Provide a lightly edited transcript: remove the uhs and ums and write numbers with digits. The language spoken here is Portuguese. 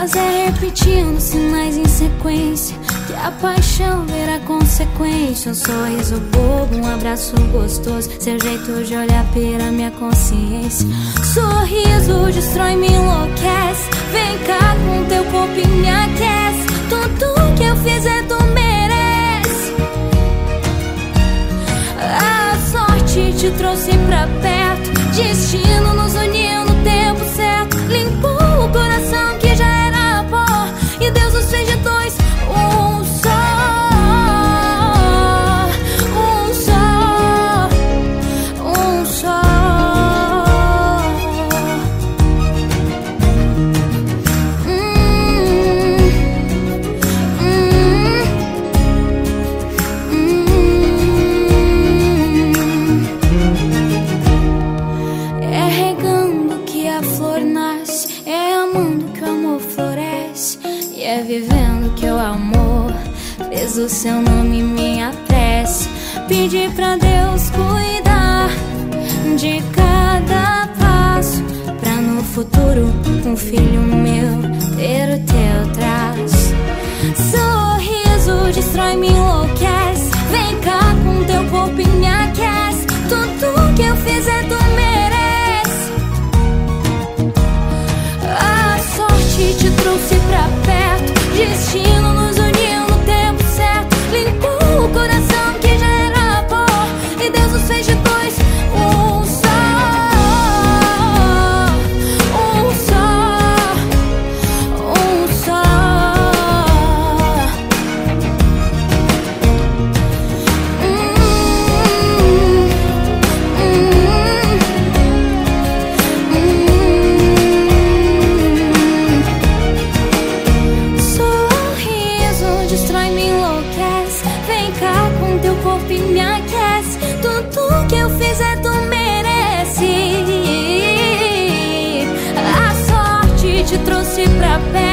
Mas é repetindo sinais em sequência que a paixão verá consequência. Um sorriso bobo, um abraço gostoso, seu jeito de olhar pela minha consciência. Sorriso destrói, me enlouquece. Vem cá com teu corpo e me aquece. Tudo que eu fizer tu merece. A sorte te trouxe pra perto, destino nos uniu no tempo certo. Limpou o coração que já era pó e Deus nos fez de dois um só. Um só, um só. É regando que a flor nasce, é amando que o amor floresce, e é vivendo que o amor fez o seu nome minha prece. Pedi pra Deus cuidar de cada passo, pra no futuro um filho meu ter o teu traço. Sorriso destrói, me enlouquece. Vem cá com teu corpo e me aquece. Tudo que eu fizer tu merece. A sorte te trouxe pra perto, destino nos uniu no tempo certo. Limpou o coração que já era pó e Deus nos fez de dois um só. Um só, um só. Sorriso destrói, me enlouquece. Vem cá com teu corpo e me aquece. Tudo que eu fizer tu merece. A sorte te trouxe pra perto,